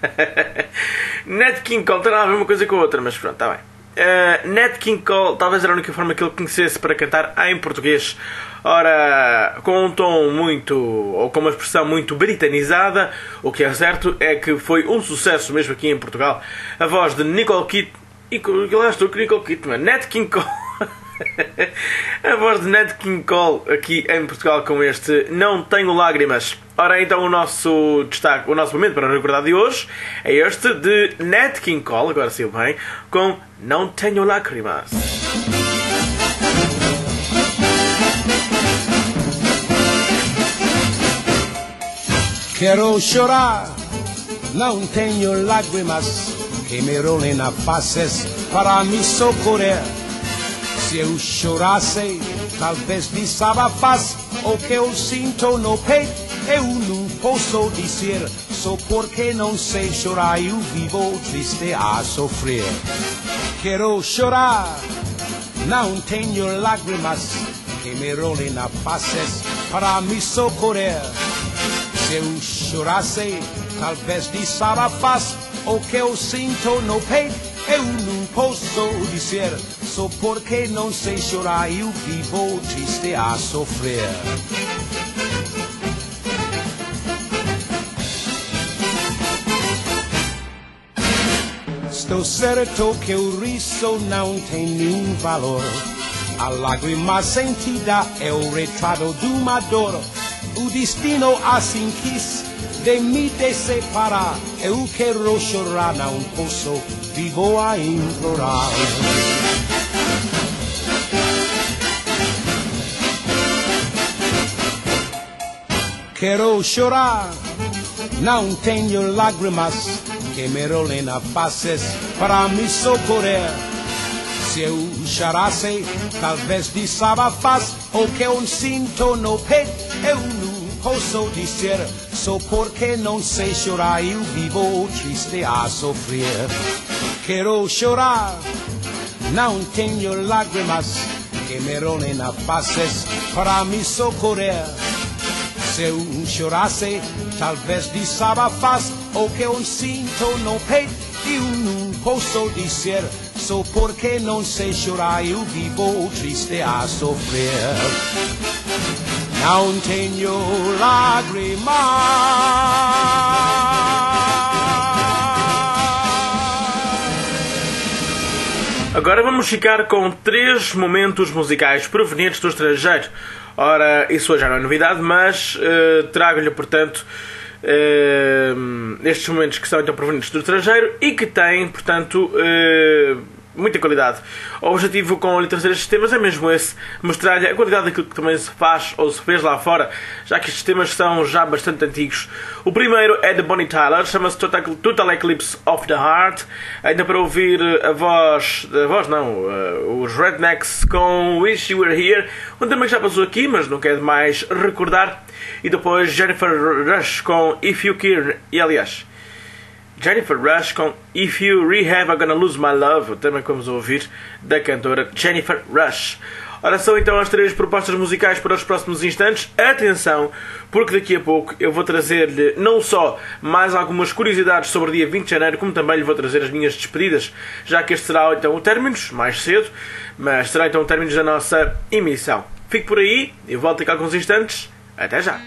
Nat King Cole tem nada a ver uma coisa com a outra, mas pronto, está bem. Nat King Cole talvez era a única forma que ele conhecesse para cantar em português. Ora, com um tom muito, ou com uma expressão muito britanizada, o que é certo é que foi um sucesso mesmo aqui em Portugal. A voz de Nicole Kidman, lá estou com Nicole Kidman, Nat King Cole. A voz de Nat King Cole aqui em Portugal com este Não Tenho Lágrimas. Ora, então o nosso destaque, o nosso momento para recordar de hoje é este de Nat King Cole, agora saiu bem, com Não Tenho Lágrimas. Quero chorar, não tenho lágrimas que me rolem na face para me socorrer. Se eu chorasse, talvez desabafasse o que eu sinto no peito. Eu não posso dizer, só porque não sei chorar, eu vivo triste a sofrer. Quero chorar, não tenho lágrimas que me rolem na face para me socorrer. Se eu chorasse, talvez desabafasse o que eu sinto no peito. Eu não posso dizer, só porque não sei chorar, eu vivo triste a sofrer. Estou certo que o riso não tem nenhum valor. A lágrima sentida é o retrato de uma dor. O destino assim quis de me separar. Eu quero chorar, não posso, vivo a implorar. Quero chorar, não tenho lágrimas que me rolem na face para me socorrer. Se eu chorasse, talvez desabafasse o que eu sinto no peito. Eu não posso dizer, só porque não sei chorar, eu vivo triste a sofrer. Quero chorar, não tenho lágrimas que me rolem na face para me socorrer. Se eu chorasse, talvez desabafasse o que eu sinto no peito. Eu não posso dizer, só porque não sei chorar, eu vivo triste a sofrer. Não tenho lágrimas. Agora vamos ficar com 3 momentos musicais provenientes do estrangeiro. Ora, isso já não é novidade, mas trago-lhe, portanto, estes momentos que são então provenientes do estrangeiro e que têm, portanto, muita qualidade. O objetivo com a literacia destes temas é mesmo esse, mostrar-lhe a qualidade daquilo que também se faz ou se fez lá fora, já que estes temas são já bastante antigos. O primeiro é de Bonnie Tyler, chama-se Total Eclipse of the Heart, ainda para ouvir os Rednecks com Wish You Were Here, um tema que já passou aqui, mas não quero mais recordar, e depois Jennifer Rush com If You Care, e aliás, Jennifer Rush com If You Rehab I'm Gonna Lose My Love, o tema que vamos ouvir da cantora Jennifer Rush. Ora, são então as 3 propostas musicais para os próximos instantes. Atenção, porque daqui a pouco eu vou trazer-lhe não só mais algumas curiosidades sobre o dia 20 de janeiro, como também lhe vou trazer as minhas despedidas, já que este será então o término, mais cedo, mas será então o término da nossa emissão. Fique por aí, eu volto daqui a alguns instantes. Até já!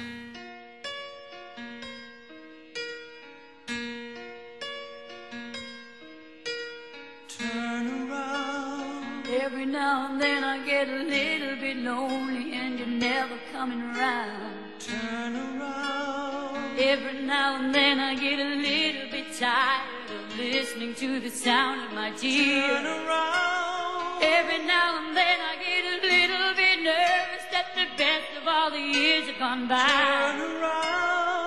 Every now and then I get a little bit lonely and you're never coming around. Turn around. Every now and then I get a little bit tired of listening to the sound of my tears. Turn around. Every now and then I get a little bit nervous that the best of all the years have gone by. Turn around.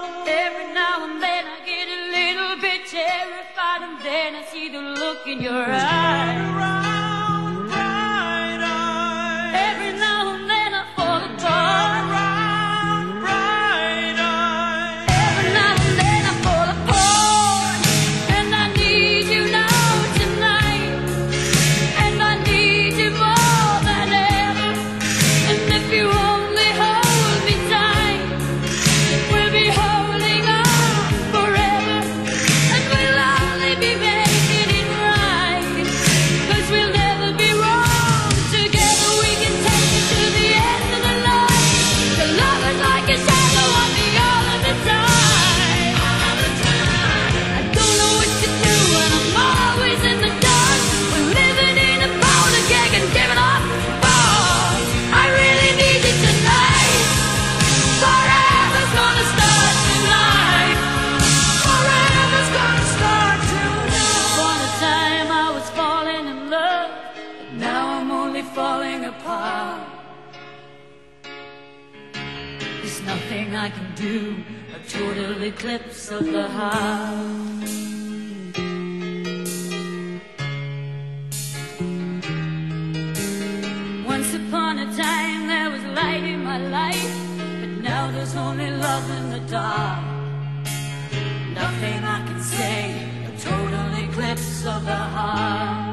look in your eyes. Every now and then I fall apart. Every now and then I fall apart. And I need you now tonight. And I need you more than ever. And if you only hold me tight, we'll be holding on forever. And we'll only be making it right. 'Cause we'll never be wrong. Together we can take it to the end of the line. The love is like a shadow on me all of the time. I don't know what to do and I'm always in the dark. We're living in a powder keg and giving up balls. I really need you tonight. Forever's gonna start tonight. Forever's gonna start tonight. Upon a time I was falling in love, but now I'm only falling apart. There's nothing I can do, a total eclipse of the heart. Once upon a time there was light in my life, but now there's only love in the dark. Nothing I can say, a total eclipse of the heart.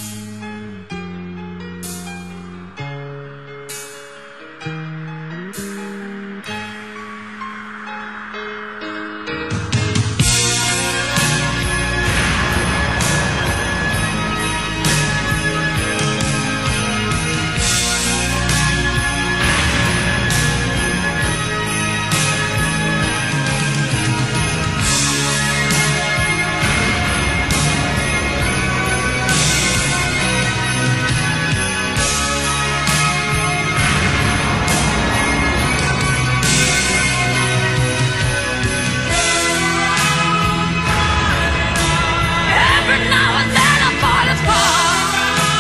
Every now and then I fall apart.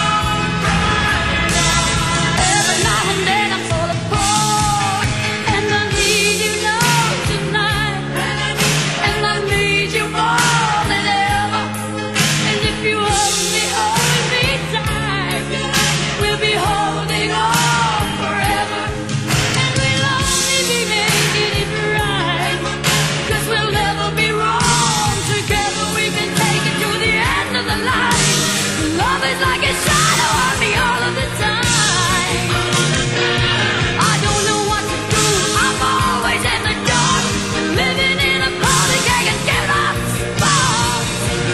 Every now and then I fall apart. And I need you now tonight. And I need you more than ever. And if you only hold me tight, we'll be holding on forever. And we'll only be making it right. 'Cause we'll never be wrong. Together we can take it to the end of the line. Love is like a shadow on me all of the time. I don't know what to do, I'm always in the dark. Living in a powder keg and giving up balls.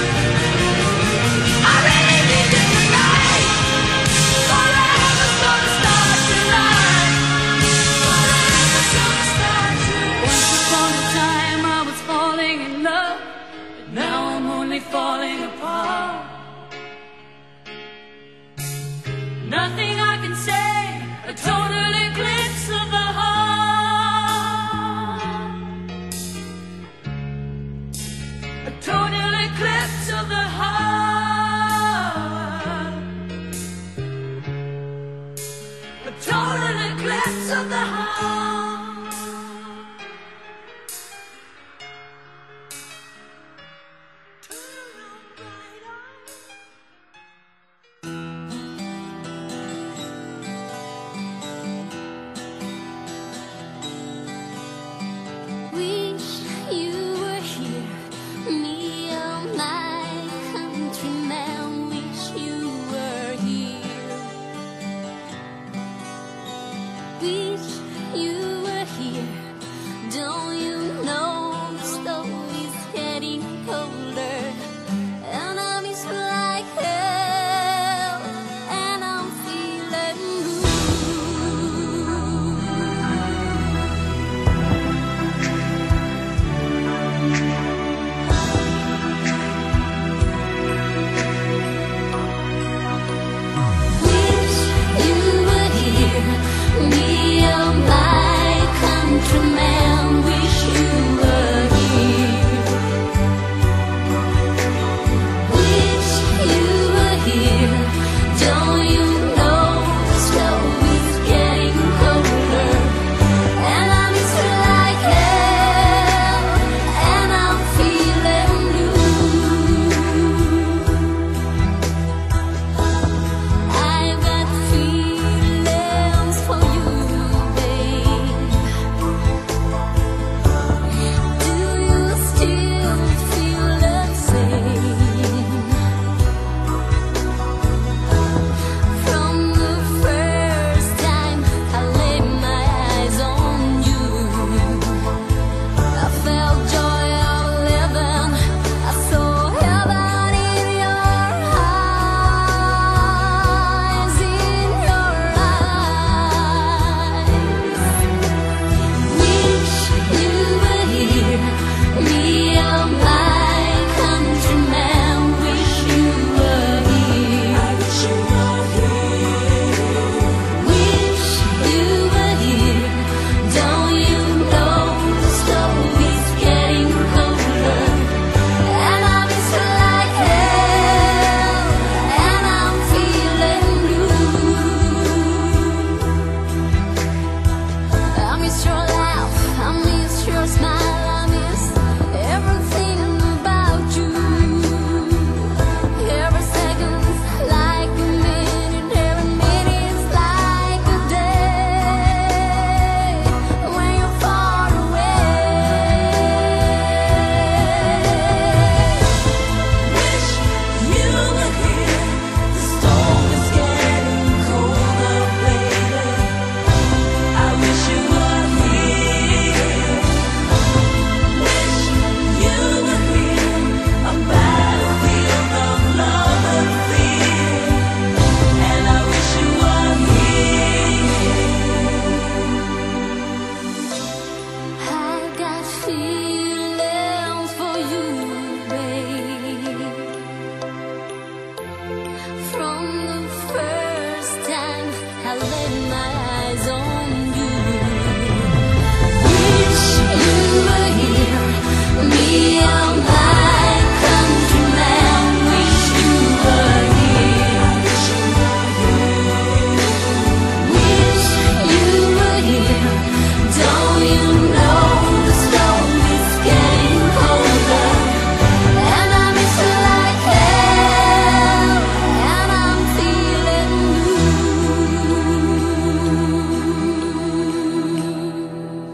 I really need you tonight. Forever's gonna start tonight. Forever's gonna start tonight. Once upon a time I was falling in love, but now I'm only falling apart. Nothing I can say, a total eclipse of the heart. A total eclipse of the heart. A total eclipse of the heart. Turn on bright eyes.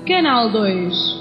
Canal 2.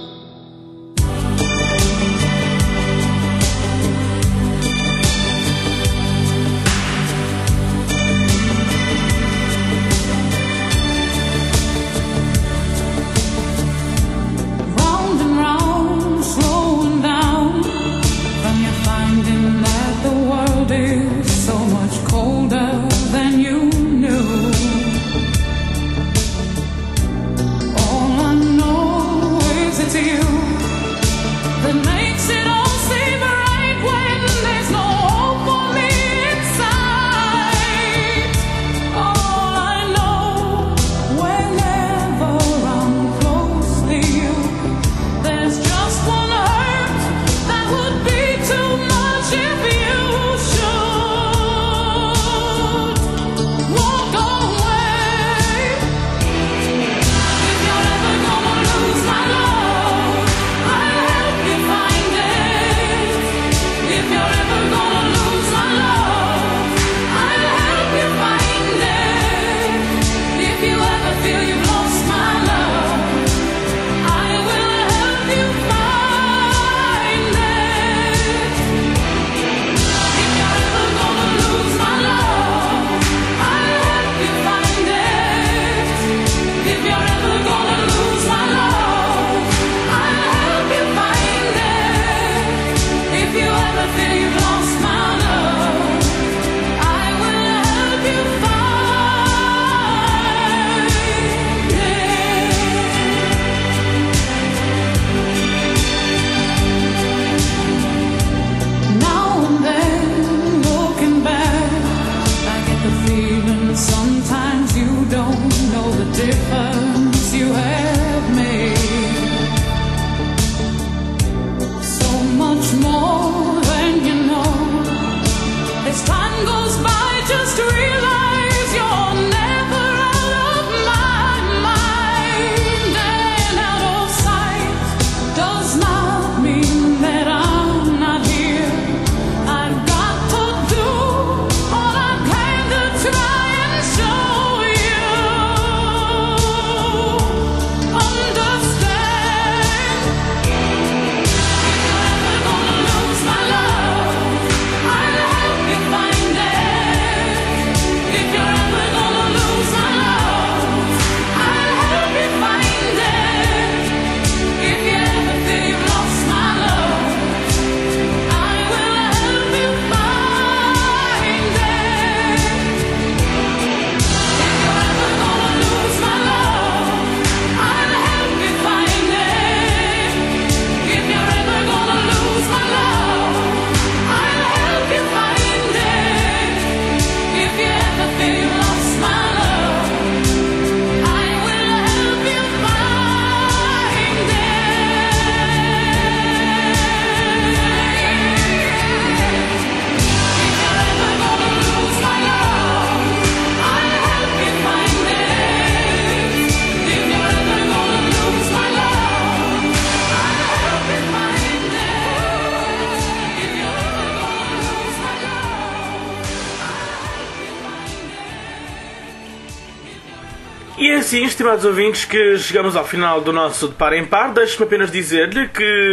E é assim, estimados ouvintes, que chegamos ao final do nosso De Par em Par. Deixe-me apenas dizer-lhe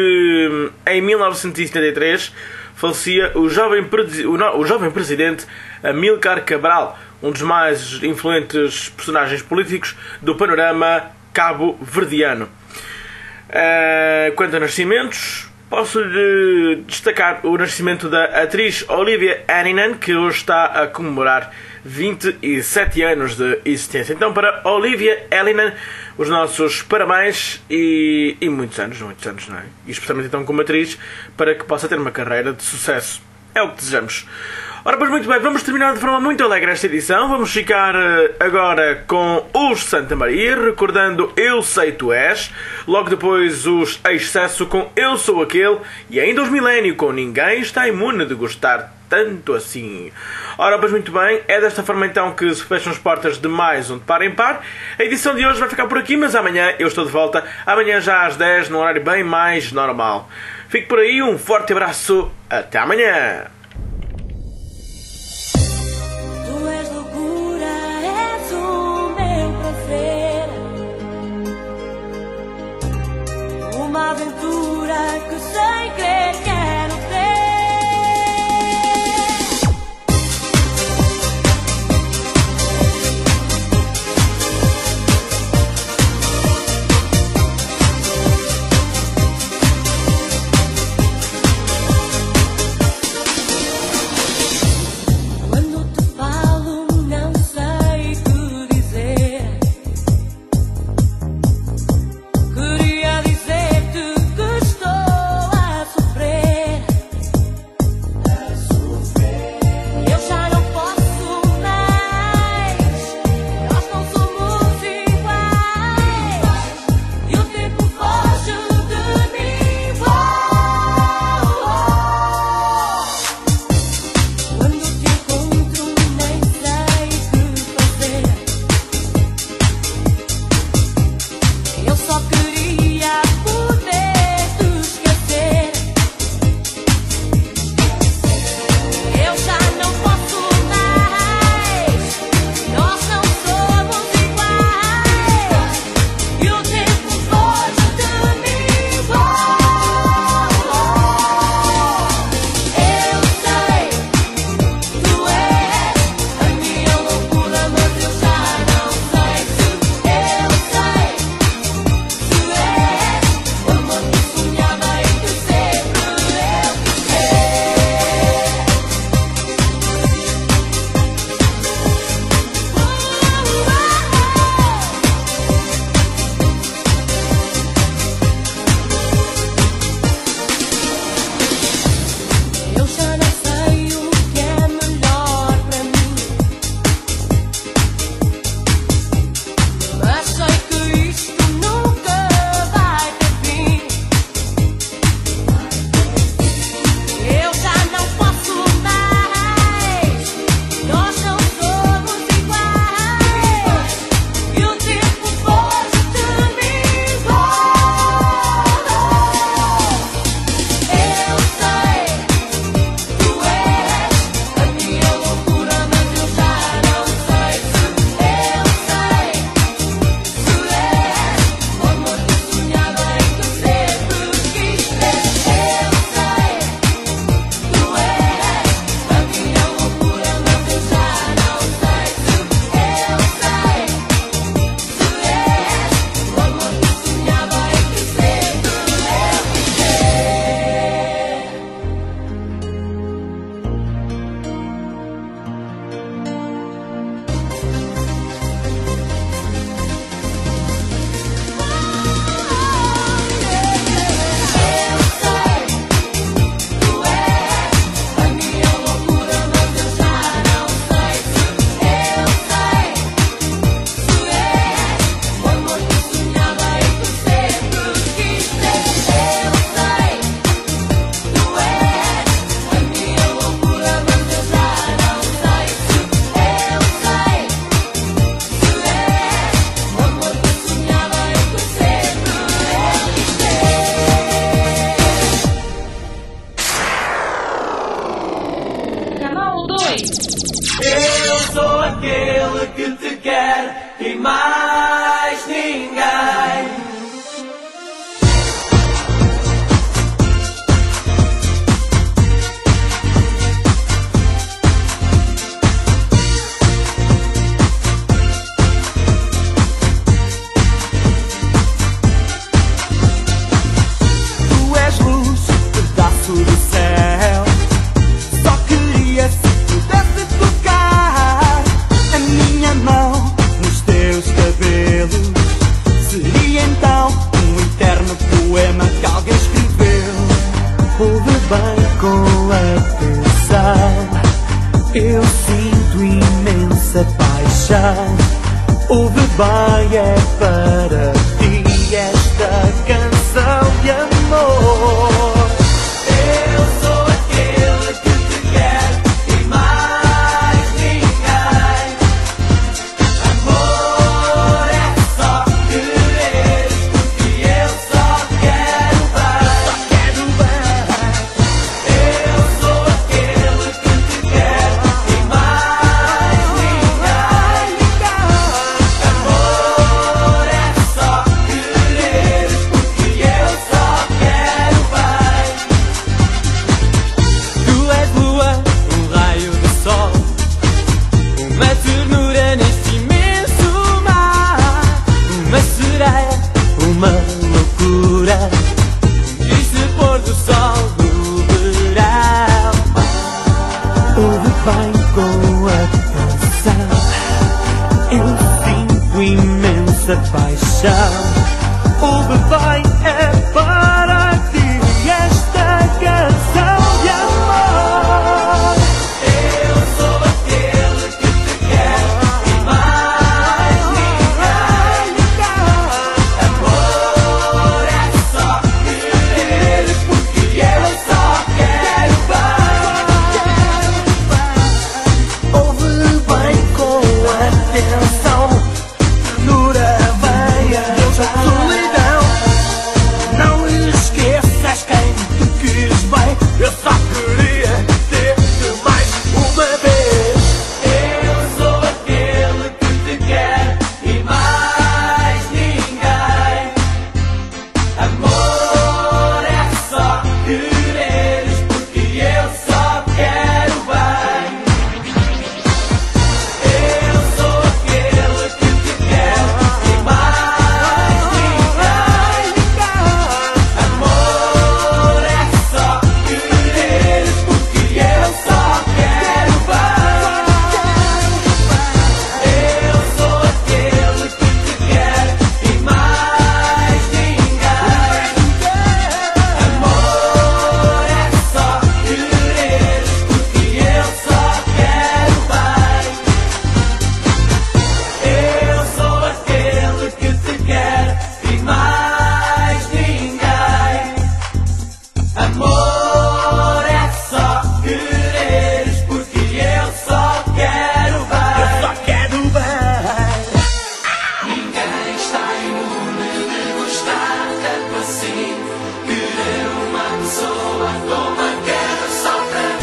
que em 1973 falecia o jovem presidente Amílcar Cabral, um dos mais influentes personagens políticos do panorama cabo-verdiano. Quanto a nascimentos, posso-lhe destacar o nascimento da atriz Olivia Ellinan, que hoje está a comemorar 27 anos de existência. Então, para Olivia Ellinan, os nossos parabéns e muitos anos, não é? E especialmente então como atriz, para que possa ter uma carreira de sucesso. É o que desejamos. Ora, pois muito bem, vamos terminar de forma muito alegre esta edição. Vamos ficar agora com os Santa Maria, recordando Eu Sei Tu És. Logo depois os Excesso com Eu Sou Aquele. E ainda os Milênio com Ninguém Está Imune de Gostar Tanto Assim. Ora, pois muito bem, é desta forma então que se fecham as portas de mais um De Par em Par. A edição de hoje vai ficar por aqui, mas amanhã eu estou de volta. Amanhã já às 10, num horário bem mais normal. Fique por aí, um forte abraço, até amanhã! Tu és loucura, és o meu prazer. aventura que sem querer quero ter. Quando te falo não sei o que dizer. Queria dizer-te que estou a sofrer. Eu já não posso mais. Nós não somos iguais. E o tempo foge de mim. Quando te encontro nem sei o que fazer. Eu só queria poder te esquecer. Eu já não posso mais. Nós não somos iguais. E o tempo foge de mim. Eu sei, tu és a minha loucura, mas eu já não sei se eu sei. Tu és o amor que sonhava e que sempre eu Eu já não sei o que é melhor para mim, mas sei que isto nunca vai ter fim. Eu já não posso mais. Nós não somos iguais. E o tempo foge de mim. Eu sei, tu és a minha loucura, mas eu já não sei se eu sei. Tu és o amor que sonhava e que sempre quis ter. Eu sei, tu és a minha loucura, mas eu já não sei se eu sei. Tu és o amor que sonhava e que sempre eu quis Canal 2. Eu sou aquele que te quer e mais ninguém. Tu és luz, pedaço do céu. Só queria se pudesse tocar a minha mão nos teus cabelos. Seria então um eterno poema que alguém escreveu. Ouve bem com atenção, eu sinto imensa paixão. Ouve bem, é para ti esta canção de amor. Eu sou aquele que te quer e mais ninguém. Amor é só querer, porque eu só quero bem. Eu sou aquele que te quer e mais ninguém. Amor dessa paixão. O bebê é para ti esta canção de amor. Eu sou aquele que te quer e mais ninguém. Amor é só querer, porque eu só quero bem. Ouve bem com atenção, ternura vem a solidão. Não esqueças quem te quis bem. Eu só queria ter-te mais uma vez. Eu sou aquele que te quer e mais ninguém. Amor é só quereres, porque eu só quero bem. Eu sou aquele que te quer e mais ninguém. Amor é só quereres, porque eu só quero bem. Eu sou aquele que te quer e mais ninguém. Amor é só quereres, porque eu só quero bem. Eu sou aquele que te quer e mais ninguém. Amor é só quereres, porque eu só quero bem. Eu só quero bem. Ninguém está imune de gostar tanto assim. Querer uma pessoa como eu quero só pra mim.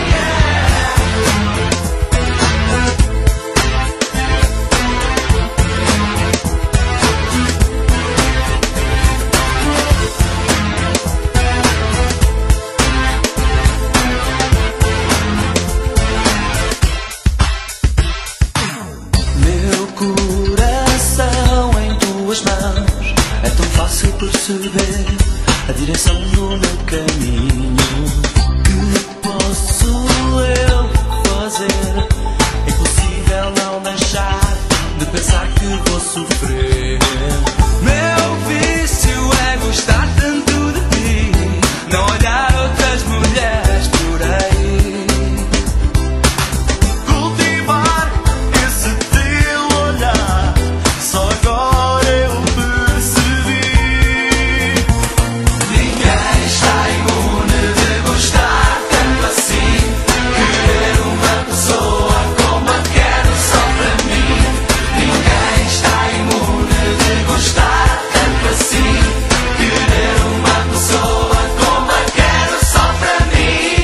Meu coração em tuas mãos, é tão fácil perceber a direção do meu caminho. Que posso eu fazer? É impossível não deixar de pensar que vou sofrer. Meu vício é gostar tanto de ti, não olhar outras mulheres por aí. Cultivar esse teu olhar, só agora eu percebi. Ninguém está imune de gostar tanto assim. Querer uma pessoa como eu quero só pra mim. Ninguém está imune de gostar tanto assim. Querer uma pessoa como eu quero só pra mim.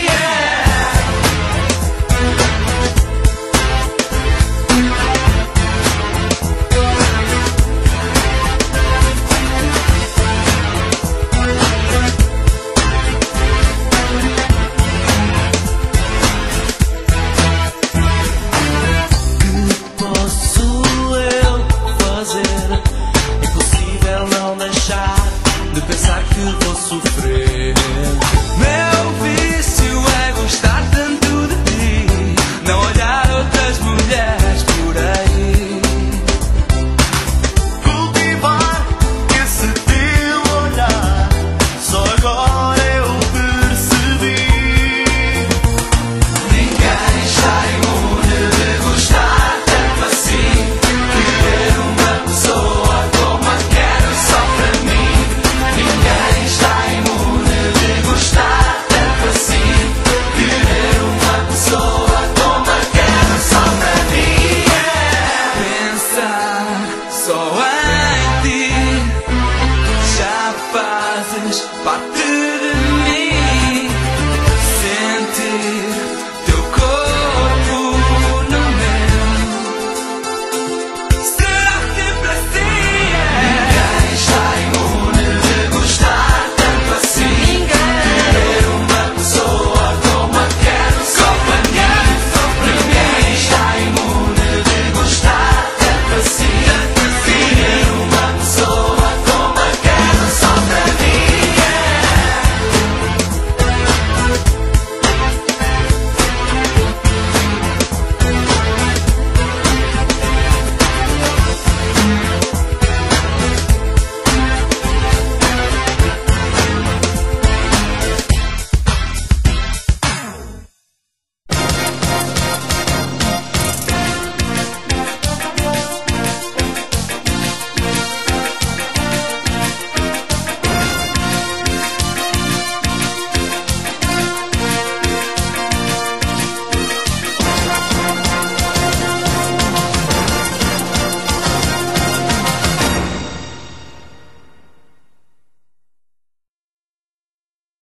Que posso eu fazer? É impossível não deixar de pensar que vou sofrer. Meu vício é gostar tanto de ti, não olhar outras mulheres por aí. Cultivar esse teu olhar, só agora eu percebi. Ninguém está imune de gostar tanto assim. Querer uma pessoa como eu quero só pra mim. Ninguém está imune de gostar tanto assim. Querer uma pessoa como eu quero só pra mim. Pensar só em ti já fazes parte